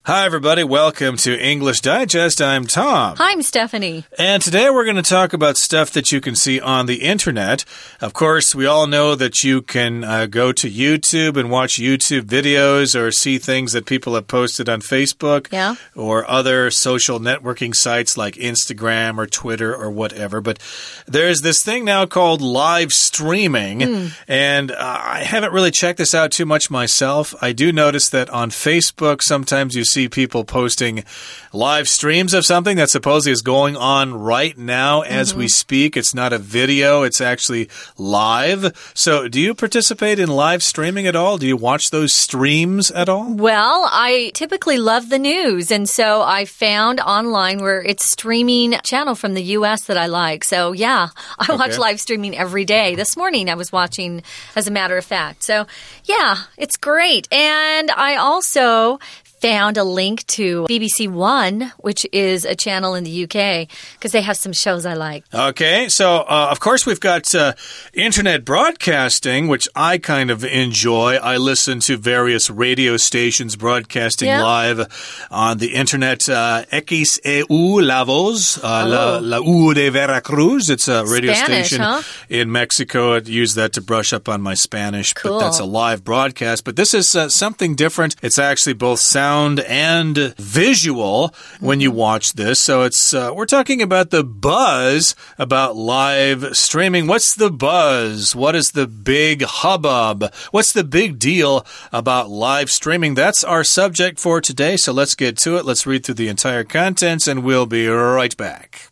Hi, everybody. Welcome to English Digest. I'm Tom. Hi, I'm Stephanie. And today we're going to talk about stuff that you can see on the internet. Of course, we all know that you can go to YouTube and watch YouTube videos or see things that people have posted on Facebook or other social networking sites like Instagram or Twitter or whatever. But there's this thing now called live streaming, and I haven't really checked this out too much myself. I do notice that on Facebook, sometimes you see people posting live streams of something that supposedly is going on right now as we speak. It's not a video, it's actually live. So do you participate in live streaming at all? Do you watch those streams at all? Well, I typically love the news, and so I found online where it's streaming channel from the U.S. that I like. So yeah, I watch live streaming every day. This morning I was watching, as a matter of fact. So yeah, it's great. And I also found a link to BBC One, which is a channel in the UK, because they have some shows I like. Okay, so of course we've got internet broadcasting, which I kind of enjoy. I listen to various radio stations broadcasting live on the internet. XEU La Voz, La U de Veracruz. It's a radio station in Mexico. I use that to brush up on my Spanish, but that's a live broadcast. But this is something different. It's actually both sound and visual when you watch this. So it's we're talking about the buzz about live streaming. What's the buzz? What is the big hubbub? What's the big deal about live streaming? That's our subject for today. So let's get to it. Let's read through the entire contents and we'll be right back.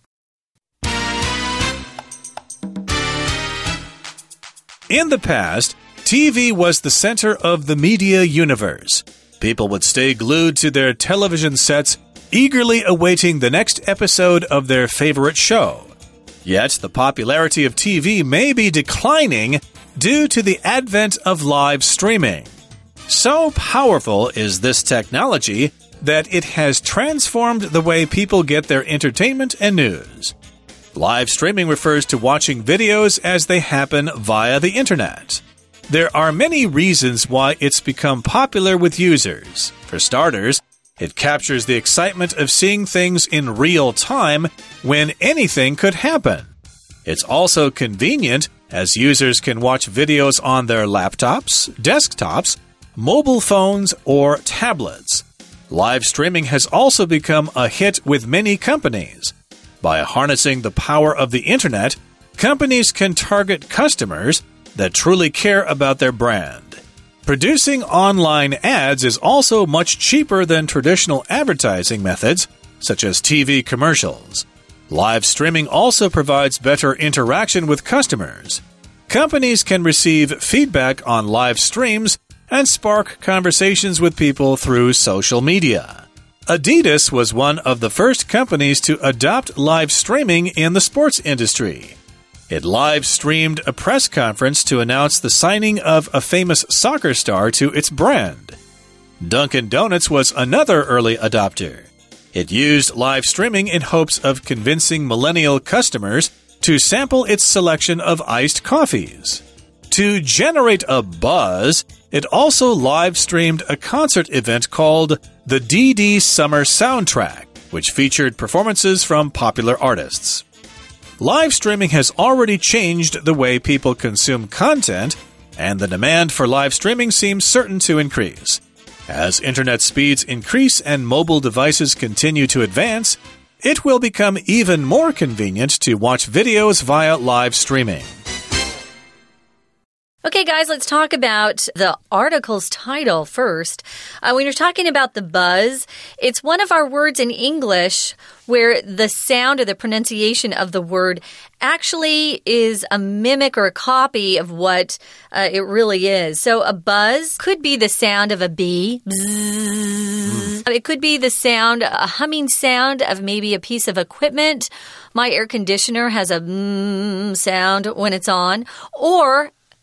In the past, TV was the center of the media universe. People would stay glued to their television sets, eagerly awaiting the next episode of their favorite show. Yet, the popularity of TV may be declining due to the advent of live streaming. So powerful is this technology that it has transformed the way people get their entertainment and news. Live streaming refers to watching videos as they happen via the internet. There are many reasons why it's become popular with users. For starters, it captures the excitement of seeing things in real time when anything could happen. It's also convenient as users can watch videos on their laptops, desktops, mobile phones, or tablets. Live streaming has also become a hit with many companies. By harnessing the power of the internet, companies can target customers that truly care about their brand. Producing online ads is also much cheaper than traditional advertising methods, such as TV commercials. Live streaming also provides better interaction with customers. Companies can receive feedback on live streams and spark conversations with people through social media. Adidas was one of the first companies to adopt live streaming in the sports industry. It live-streamed a press conference to announce the signing of a famous soccer star to its brand. Dunkin' Donuts was another early adopter. It used live streaming in hopes of convincing millennial customers to sample its selection of iced coffees. To generate a buzz, it also live-streamed a concert event called the DD Summer Soundtrack, which featured performances from popular artists. Live streaming has already changed the way people consume content, and the demand for live streaming seems certain to increase. As internet speeds increase and mobile devices continue to advance, it will become even more convenient to watch videos via live streaming. Okay, guys, let's talk about the article's title first. When you're talking about the buzz, it's one of our words in English where the sound or the pronunciation of the word actually is a mimic or a copy of what it really is. So a buzz could be the sound of a bee. Bzzz. It could be the sound, a humming sound of maybe a piece of equipment. My air conditioner has a sound when it's on. Or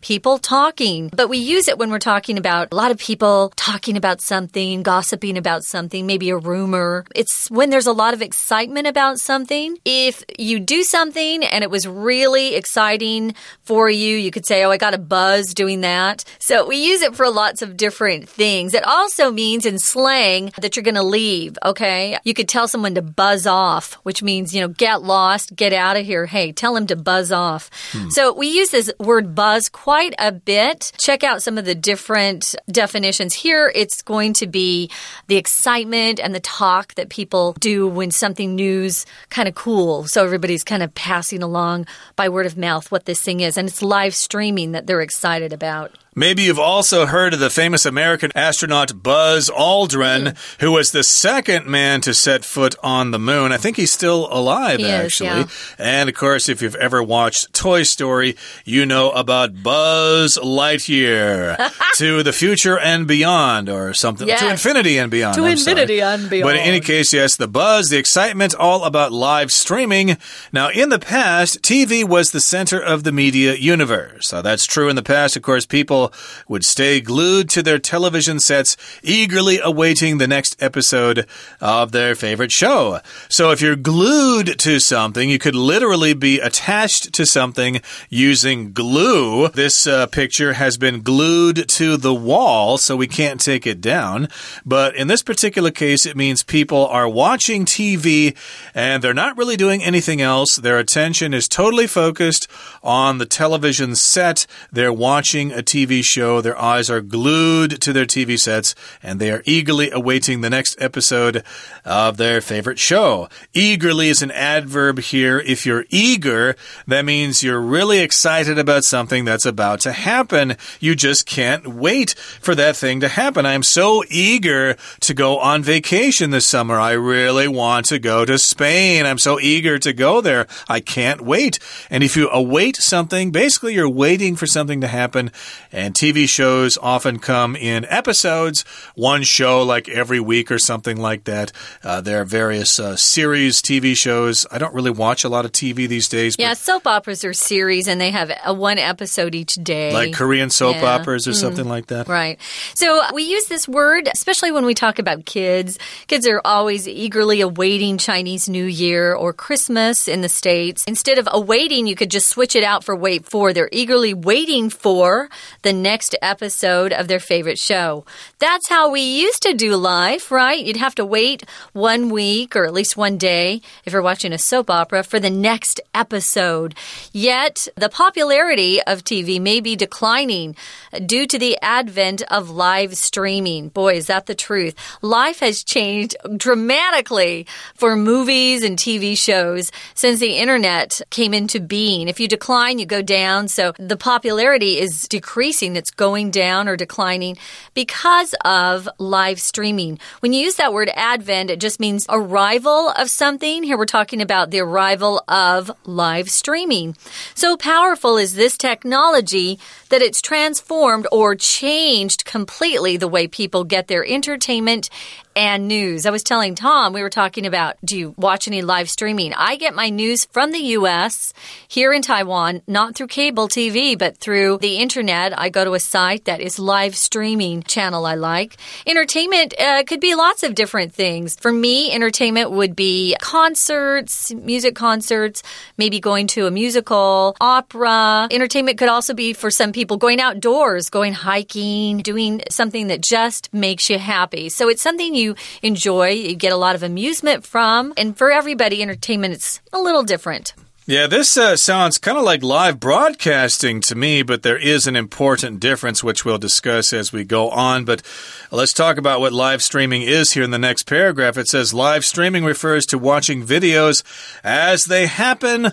people talking. But we use it when we're talking about a lot of people talking about something, gossiping about something, maybe a rumor. It's when there's a lot of excitement about something. If you do something and it was really exciting for you, you could say, oh, I got a buzz doing that. So we use it for lots of different things. It also means in slang that you're going to leave, okay? You could tell someone to buzz off, which means, get lost, get out of here. Hey, tell him to buzz off. So we use this word buzz quite a bit. Check out some of the different definitions. Here, it's going to be the excitement and the talk that people do when something new's kind of cool. So everybody's kind of passing along by word of mouth what this thing is. And it's live streaming that they're excited about. Maybe you've also heard of the famous American astronaut Buzz Aldrin, who was the second man to set foot on the moon. I think he's still alive, actually. Yeah. And, of course, if you've ever watched Toy Story, you know about Buzz Lightyear. To the future and beyond, or something. Yes. To infinity and beyond. To infinity and beyond. But in any case, yes, the buzz, the excitement, all about live streaming. Now, in the past, TV was the center of the media universe. So that's true in the past. Of course, people would stay glued to their television sets, eagerly awaiting the next episode of their favorite show. So if you're glued to something, you could literally be attached to something using glue. This picture has been glued to the wall, so we can't take it down. But in this particular case, it means people are watching TV and they're not really doing anything else. Their attention is totally focused on the television set. They're watching a TV show. Their eyes are glued to their TV sets, and they are eagerly awaiting the next episode of their favorite show. Eagerly is an adverb here. If you're eager, that means you're really excited about something that's about to happen. You just can't wait for that thing to happen. I'm so eager to go on vacation this summer. I really want to go to Spain. I'm so eager to go there. I can't wait. And if you await something, basically you're waiting for something to happen. And TV shows often come in episodes, one show like every week or something like that. There are various series TV shows. I don't really watch a lot of TV these days. Yeah, soap operas are series, and they have one episode each day. Like Korean soap operas or something like that. Right. So we use this word, especially when we talk about kids. Kids are always eagerly awaiting Chinese New Year or Christmas in the States. Instead of awaiting, you could just switch it out for wait for. They're eagerly waiting for the next episode of their favorite show. That's how we used to do life, right? You'd have to wait 1 week or at least 1 day if you're watching a soap opera for the next episode. Yet the popularity of TV may be declining due to the advent of live streaming. Boy, is that the truth. Life has changed dramatically for movies and TV shows since the internet came into being. If you decline, you go down. So the popularity is decreasing. It's going down or declining because of live streaming. When you use that word advent, it just means arrival of something. Here we're talking about the arrival of live streaming. So powerful is this technology that it's transformed or changed completely the way people get their entertainment and news. I was telling Tom, we were talking about, do you watch any live streaming? I get my news from the U.S. here in Taiwan, not through cable TV, but through the internet. I go to a site that is live streaming channel I like. Entertainment could be lots of different things. For me, entertainment would be concerts, music concerts, maybe going to a musical, opera. Entertainment could also be for some people going outdoors, going hiking, doing something that just makes you happy. So it's something you enjoy, you get a lot of amusement from, and for everybody, entertainment is a little different. Yeah, this sounds kind of like live broadcasting to me, but there is an important difference, which we'll discuss as we go on. But let's talk about what live streaming is here in the next paragraph. It says live streaming refers to watching videos as they happen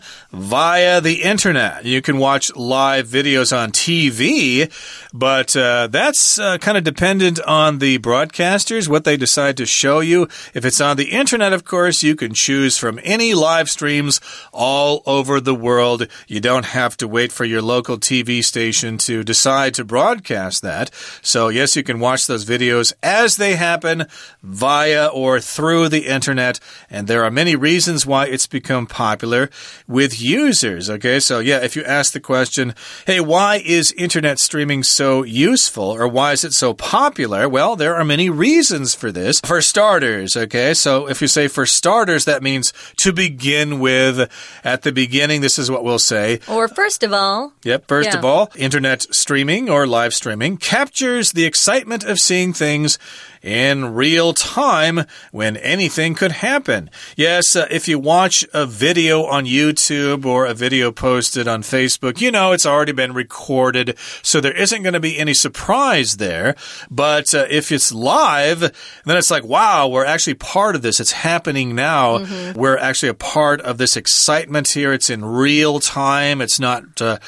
via the internet. You can watch live videos on TV, but that's kind of dependent on the broadcasters, what they decide to show you. If it's on the internet, of course, you can choose from any live streams all all over the world. You don't have to wait for your local TV station to decide to broadcast that. So, yes, you can watch those videos as they happen via or through the internet. And there are many reasons why it's become popular with users. Okay, so yeah, if you ask the question, hey, why is internet streaming so useful, or why is it so popular? Well, there are many reasons for this. For starters, okay, so if you say for starters, that means to begin with. At the beginning, this is what we'll say. Or first of all. Yep, first of all, internet streaming or live streaming captures the excitement of seeing things in real time when anything could happen. Yes, if you watch a video on YouTube or a video posted on Facebook, you know it's already been recorded, so there isn't going to be any surprise there. But if it's live, then it's like, wow, we're actually part of this. It's happening now. We're actually a part of this excitement here. It's in real time. It's not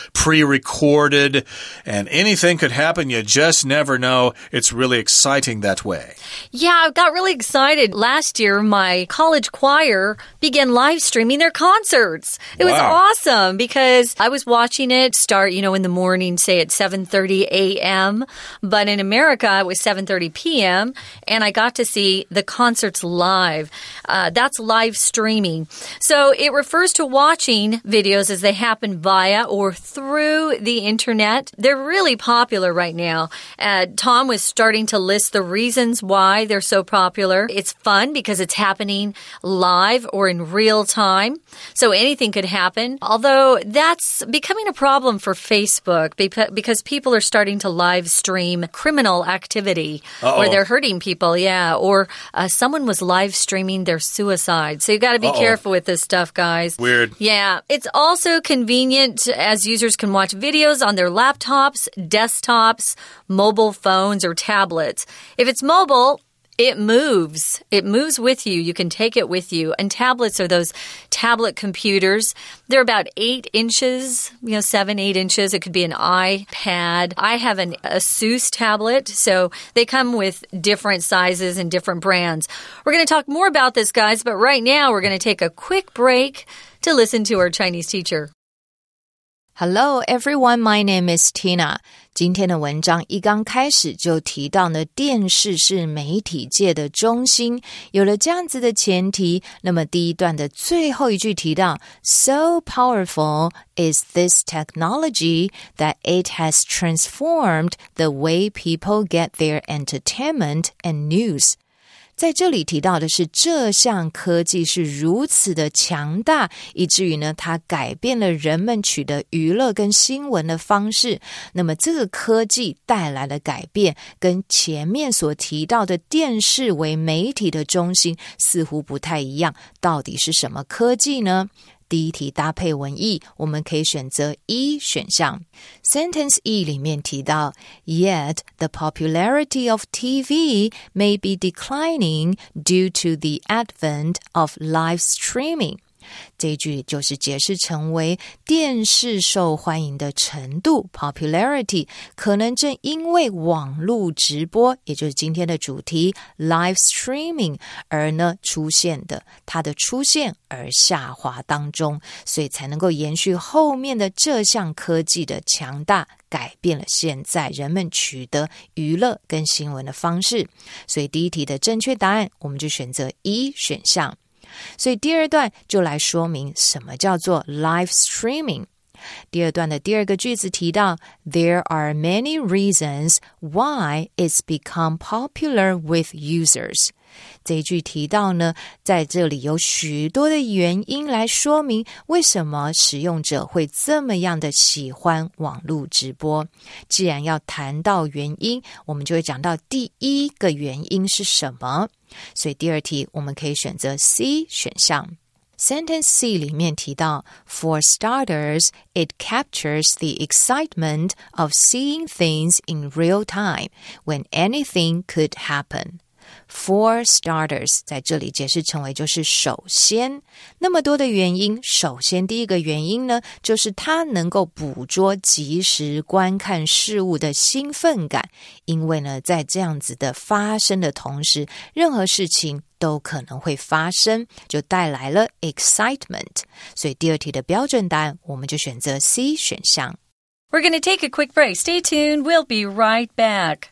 pre-recorded, and anything could happen. You just never know. It's really exciting that way. Yeah, I got really excited. Last year, my college choir began live streaming their concerts. It was awesome because I was watching it start, in the morning, say at 7:30 a.m. But in America, it was 7:30 p.m. And I got to see the concerts live. That's live streaming. So it refers to watching videos as they happen via or through the internet. They're really popular right now. Tom was starting to list the reasons why they're so popular. It's fun because it's happening live or in real time. So anything could happen. Although that's becoming a problem for Facebook because people are starting to live stream criminal activity where they're hurting people. Yeah. Or someone was live streaming their suicide. So you got to be careful with this stuff, guys. Weird. Yeah. It's also convenient as users can watch videos on their laptops, desktops, mobile phones, or tablets. If it's mobile, it moves. It moves with you. You can take it with you. And tablets are those tablet computers. They're about 8 inches, 7, 8 inches. It could be an iPad. I have an Asus tablet, so they come with different sizes and different brands. We're going to talk more about this, guys, but right now we're going to take a quick break to listen to our Chinese teacher. Hello everyone, my name is Tina. 今天的文章一刚开始就提到呢，电视是媒体界的中心。有了这样子的前提，那么第一段的最后一句提到 So powerful is this technology that it has transformed the way people get their entertainment and news.在这里提到的是这项科技是如此的强大，以至于呢，它改变了人们取得娱乐跟新闻的方式。那么这个科技带来的改变，跟前面所提到的电视为媒体的中心似乎不太一样。到底是什么科技呢？第一题搭配文意，我们可以选择一选项。Sentence E 里面提到 Yet the popularity of TV may be declining due to the advent of live streaming. 这一句就是解释成为电视受欢迎的程度 popularity 可能正因为网络直播，也就是今天的主题 live streaming 而呢出现的，它的出现而下滑当中，所以才能够延续后面的这项科技的强大，改变了现在人们取得娱乐跟新闻的方式。所以第一题的正确答案我们就选择一选项。所以第二段就来说明什么叫做 live streaming。第二段的第二个句子提到 There are many reasons why it's become popular with users。这一句提到呢，在这里有许多的原因来说明为什么使用者会这么样的喜欢网络直播。既然要谈到原因，我们就会讲到第一个原因是什么。所以第二题我们可以选择 C 选项。Sentence C 里面提到 For starters, it captures the excitement of seeing things in real time when anything could happen.For starters 在这里解释成为就是首先，那么多的原因，首先第一个原因呢，就是它能够捕捉即时观看事物的兴奋感，因为呢在这样子的发生的同时，任何事情都可能会发生，就带来了 excitement。所以第二题的标准答案我们就选择 C 选项。 We're going to take a quick break. Stay tuned. We'll be right back.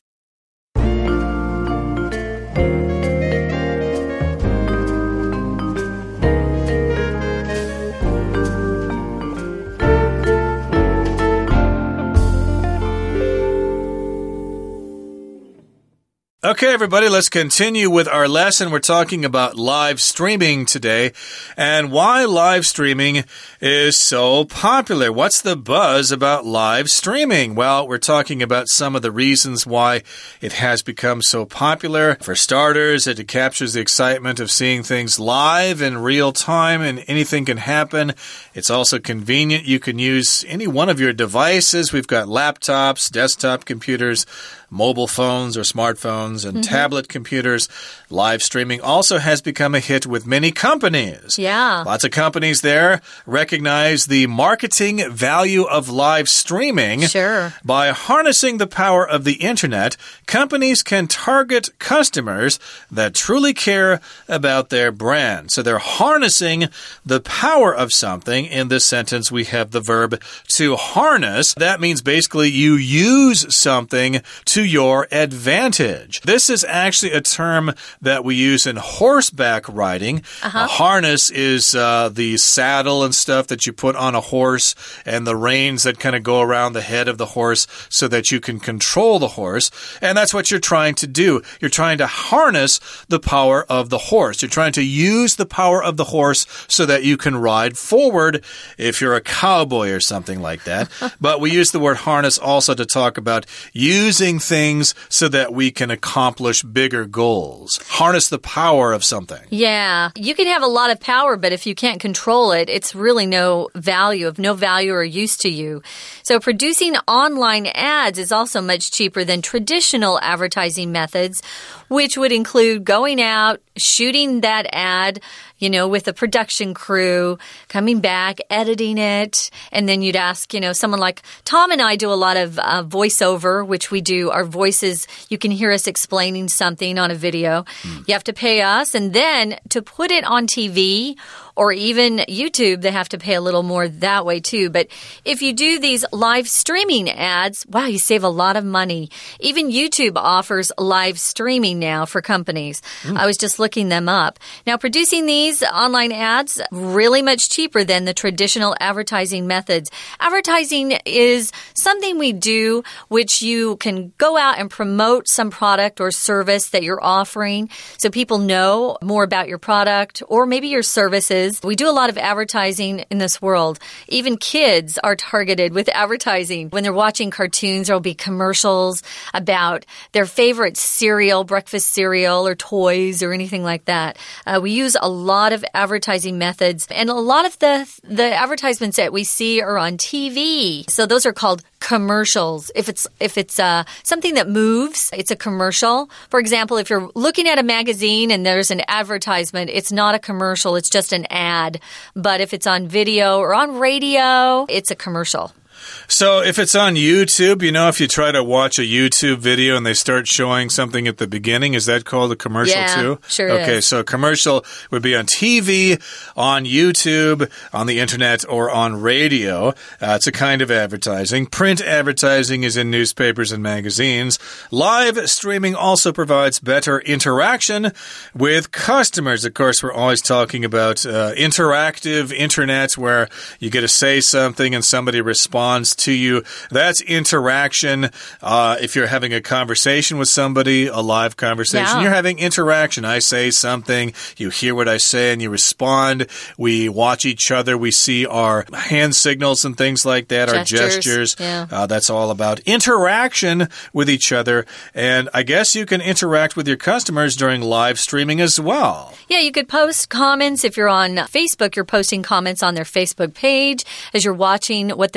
Okay, everybody, let's continue with our lesson. We're talking about live streaming today and why live streaming is so popular. What's the buzz about live streaming? Well, we're talking about some of the reasons why it has become so popular. For starters, it captures the excitement of seeing things live in real time and anything can happen. It's also convenient. You can use any one of your devices. We've got laptops, desktop computers, mobile phones or smartphones, and tablet computers. Live streaming also has become a hit with many companies. Yeah. Lots of companies there recognize the marketing value of live streaming. Sure. By harnessing the power of the internet, companies can target customers that truly care about their brand. So they're harnessing the power of something. In this sentence, we have the verb to harness. That means basically you use something to your advantage. This is actually a term that we use in horseback riding. A harness is the saddle and stuff that you put on a horse and the reins that kind of go around the head of the horse so that you can control the horse. And that's what you're trying to do. You're trying to harness the power of the horse. You're trying to use the power of the horse so that you can ride forward if you're a cowboy or something like that. But we use the word harness also to talk about using things so that we can accomplish bigger goals. Harness the power of something. Yeah. You can have a lot of power, but if you can't control it, it's really no value or use to you. So producing online ads is also much cheaper than traditional advertising methods, which would include going out, shooting that ad, with a production crew, coming back, editing it, and then you'd ask, someone like Tom and I do a lot of voiceover, which we do. Our voices, you can hear us explaining something on a video. You have to pay us, and then to put it on TV or even YouTube, they have to pay a little more that way too. But if you do these live streaming ads, wow, you save a lot of money. Even YouTube offers live streaming now for companies. I was just looking them up. Now, producing these online ads, really much cheaper than the traditional advertising methods. Advertising is something we do which you can go out and promote some product or service that you're offering so people know more about your product or maybe your services. We do a lot of advertising in this world. Even kids are targeted with advertising. When they're watching cartoons, there will be commercials about their favorite cereal, breakfast cereal, or toys, or anything like that. We use a lot of advertising methods, and a lot of the advertisements that we see are on TV. So those are called commercials. If it's something that moves, it's a commercial. For example, if you're looking at a magazine and there's an advertisement, it's not a commercial, it's just an ad. But if it's on video or on radio, it's a commercial. So if it's on YouTube, if you try to watch a YouTube video and they start showing something at the beginning, is that called a commercial too? Sure Okay, is. so a commercial would be on TV, on YouTube, on the internet, or on radio. It's a kind of advertising. Print advertising is in newspapers and magazines. Live streaming also provides better interaction with customers. Of course, we're always talking about interactive internet where you get to say something and somebody responds to you. That's interaction. If you're having a conversation with somebody, a live conversation, you're having interaction. I say something, you hear what I say, and you respond. We watch each other. We see our hand signals and things like that, our gestures. Yeah. That's all about interaction with each other. And I guess you can interact with your customers during live streaming as well. Yeah, you could post comments. If you're on Facebook, you're posting comments on their Facebook page as you're watching what they're live streaming.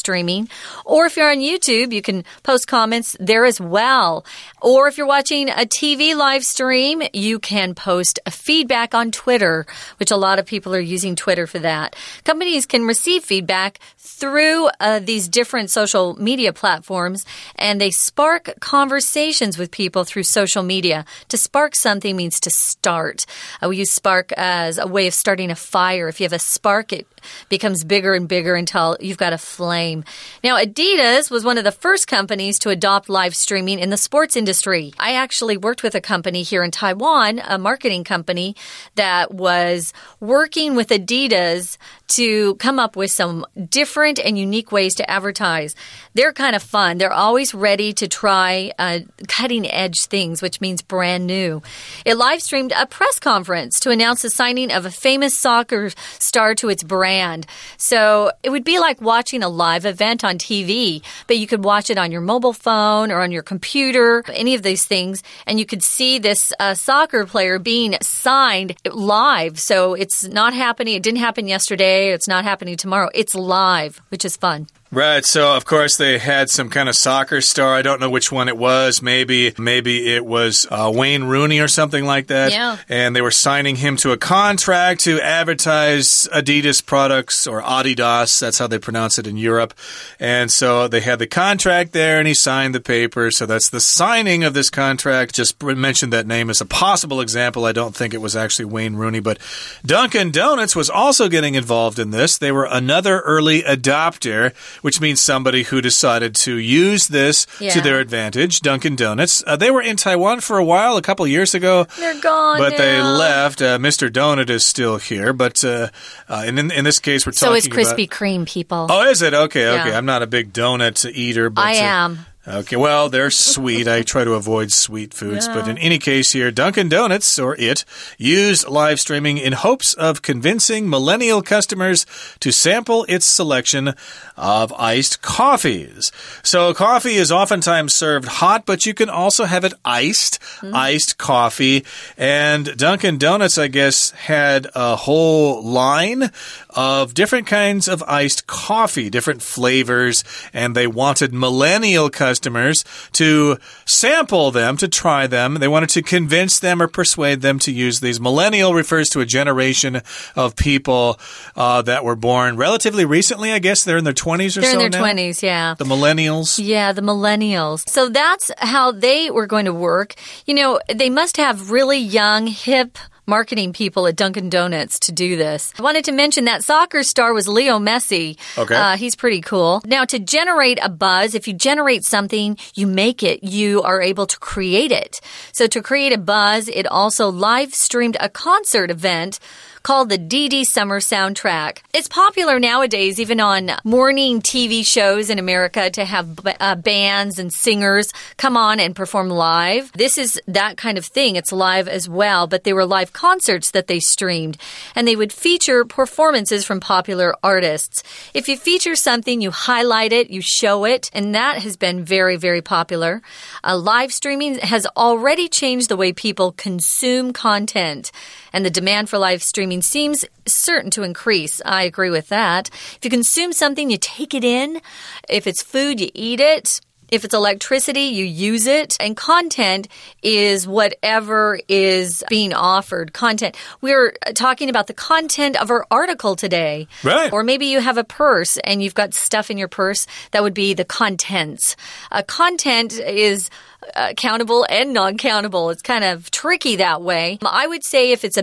streaming. Or if you're on YouTube, you can post comments there as well. Or if you're watching a TV live stream, you can post a feedback on Twitter, which a lot of people are using Twitter for that. Companies can receive feedback through these different social media platforms, and they spark conversations with people through social media. To spark something means to start. We use spark as a way of starting a fire. If you have a spark, it becomes bigger and bigger until you've got a flame. Now, Adidas was one of the first companies to adopt live streaming in the sports industry. I actually worked with a company here in Taiwan, a marketing company that was working with Adidas to come up with some different and unique ways to advertise. They're kind of fun. They're always ready to try cutting edge things, which means brand new. It live streamed a press conference to announce the signing of a famous soccer star to its brand. So it would be like watching a live event on TV, but you could watch it on your mobile phone or on your computer, any of these things, and you could see this soccer player being signed live. So it's not happening. It didn't happen yesterday. It's not happening tomorrow. It's live, which is fun. Right, so of course they had some kind of soccer star. I don't know which one it was. Maybe it was Wayne Rooney or something like that. Yeah. And they were signing him to a contract to advertise Adidas products, or Adidas. That's how they pronounce it in Europe. And so they had the contract there, and he signed the paper. So that's the signing of this contract. Just mentioned that name as a possible example. I don't think it was actually Wayne Rooney, but Dunkin' Donuts was also getting involved in this. They were another early adopter, which means somebody who decided to use this to their advantage. Dunkin' Donuts. They were in Taiwan for a while, a couple years ago. They're gone But now. they left. Mr. Donut is still here. But in this case, we're talking about... So is Krispy Kreme, people. Oh, is it? Okay, okay. Yeah. I'm not a big donut eater. But, I am. Okay, well, they're sweet. I try to avoid sweet foods. Yeah. But in any case here, Dunkin' Donuts, or it, used live streaming in hopes of convincing millennial customers to sample its selection of iced coffees. So coffee is oftentimes served hot, but you can also have it iced, iced coffee. And Dunkin' Donuts, I guess, had a whole line of different kinds of iced coffee, different flavors, and they wanted millennial customers to sample them, to try them. They wanted to convince them or persuade them to use these. Millennial refers to a generation of people that were born relatively recently. I guess they're in their 20s or They're so in their now? 20s, yeah. The millennials? Yeah, the millennials. So that's how they were going to work. You know, they must have really young, hip marketing people at Dunkin' Donuts to do this. I wanted to mention that soccer star was Leo Messi. Okay. He's pretty cool. Now, to generate a buzz, if you generate something, you make it. You are able to create it. So to create a buzz, it also live streamed a concert event called the DD Summer Soundtrack. It's popular nowadays, even on morning TV shows in America, to have bands and singers come on and perform live. This is that kind of thing. It's live as well, but they were live concerts that they streamed, and they would feature performances from popular artists. If you feature something, you highlight it, you show it, and that has been very, very popular. Live streaming has already changed the way people consume content, and the demand for live streaming seems certain to increase. I agree with that. If you consume something, you take it in. If it's food, you eat it. If it's electricity, you use it. And content is whatever is being offered. Content. We're talking about the content of our article today. Right. Or maybe you have a purse and you've got stuff in your purse. That would be the contents. Content is countable and non-countable. It's kind of tricky that way. I would say if it's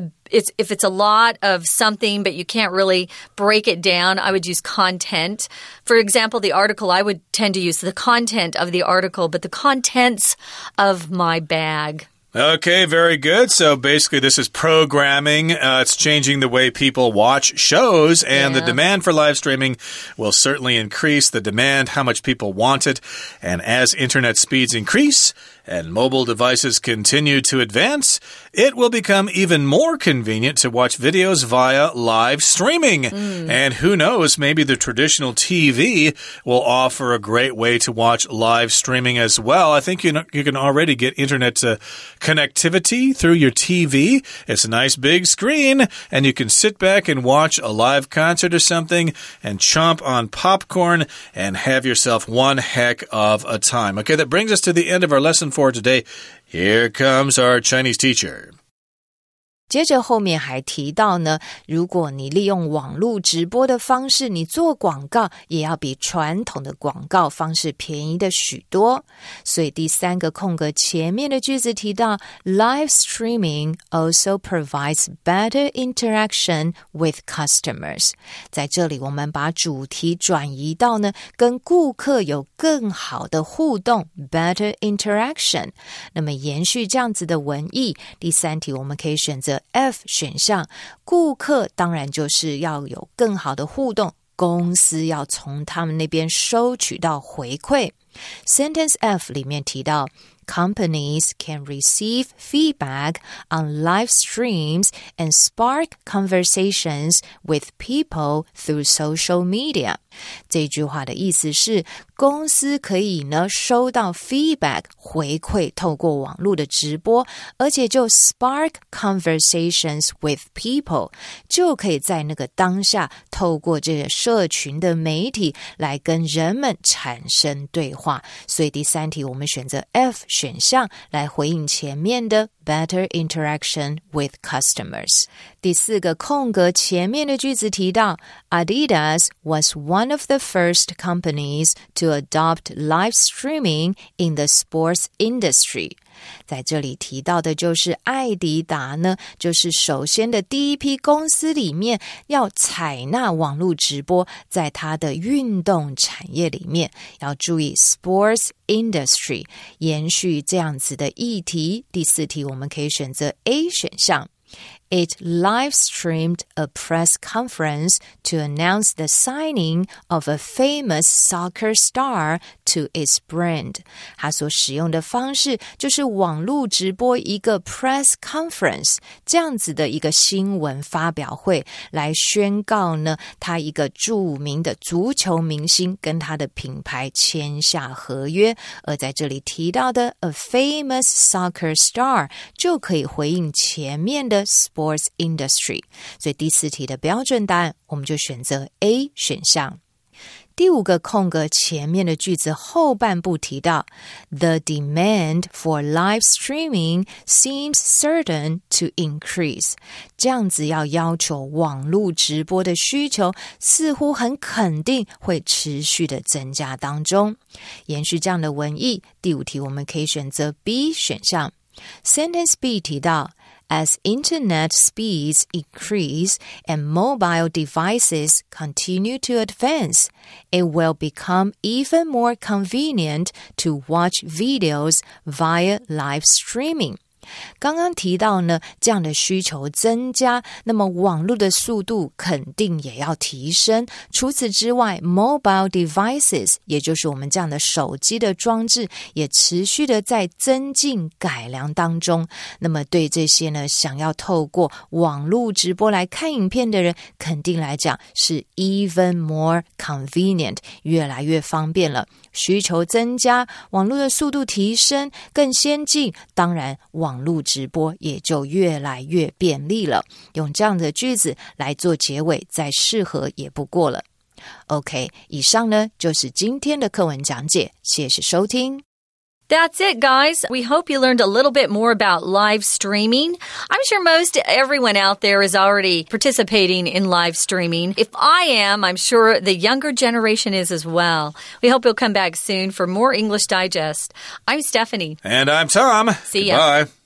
a lot of something, but you can't really break it down, I would use content. For example, the article, I would tend to use the content of the article, but the contents of my bag. Okay, very good. So basically this is programming. It's changing the way people watch shows, and the demand for live streaming will certainly increase. The demand, how much people want it. And as internet speeds increase and mobile devices continue to advance, it will become even more convenient to watch videos via live streaming. And who knows, maybe the traditional TV will offer a great way to watch live streaming as well. I think you can already get internet connectivity through your TV. It's a nice big screen, and you can sit back and watch a live concert or something and chomp on popcorn and have yourself one heck of a time. Okay, that brings us to the end of our lesson for today. Here comes our Chinese teacher. 接着后面还提到呢，如果你利用网络直播的方式，你做广告也要比传统的广告方式便宜的许多。所以第三个空格前面的句子提到 Live streaming also provides better interaction with customers. 在这里我们把主题转移到呢，跟顾客有更好的互动 better interaction. 那么延续这样子的文意，第三题我们可以选择F 选项，顾客当然就是要有更好的互动，公司要从他们那边收取到回馈。Sentence F 里面提到Companies can receive feedback on live streams and spark conversations with people through social media. 这句话的意思是，公司可以呢收到 feedback 回馈，透过网络的直播，而且就 spark conversations with people 就可以在那个当下透过这个社群的媒体来跟人们产生对话。所以第三题我们选择 F 选项来回应前面的 better interaction with customers. 第四个空格前面的句子提到 Adidas was one of the first companies to adopt live streaming in the sports industry. 在这里提到的就是艾迪达呢，就是首先的第一批公司里面要采纳网络直播，在它的运动产业里面要注意 sports industry， 延续这样子的议题。第四题我们可以选择 A 选项。It live-streamed a press conference to announce the signing of a famous soccer star to its brand. 它所使用的方式就是网络直播一个 press conference 这样子的一个新闻发表会，来宣告呢，他一个著名的足球明星跟他的品牌签下合约。而在这里提到的 a famous soccer star 就可以回应前面的sports industry， 所以第四题的标准答案我们就选择 A 选项。第五个空格前面的句子后半部提到 The demand for live streaming seems certain to increase. 这样子要求网络直播的需求似乎很肯定会持续的增加当中。延续这样的文意，第五题我们可以选择 B 选项。Sentence B 提到As internet speeds increase and mobile devices continue to advance, it will become even more convenient to watch videos via live streaming. 刚刚提到呢，这样的需求增加，那么网络的速度肯定也要提升。除此之外 mobile devices 也就是我们这样的手机的装置也持续的在增进改良当中。那么对这些呢，想要透过网络直播来看影片的人，肯定来讲是 even more convenient， 越来越方便了。需求增加，网络的速度提升，更先进，当然网络直播也就越来越便利了。用这样的句子来做结尾，再适合也不过了。OK， 以上呢就是今天的课文讲解，谢谢收听。 That's it, guys. We hope you learned a little bit more about live streaming. I'm sure most everyone out there is already participating in live streaming. If I am, I'm sure the younger generation is as well. We hope you'll come back soon for more English Digest. I'm Stephanie. And I'm Tom. See ya. Bye.